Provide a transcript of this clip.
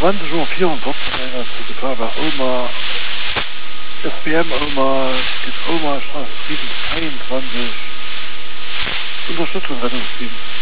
20:44 Uhr zu Gefahr Oma, SBM Oma, geht Oma, Straße 722, Unterstützung Rettungsdienst.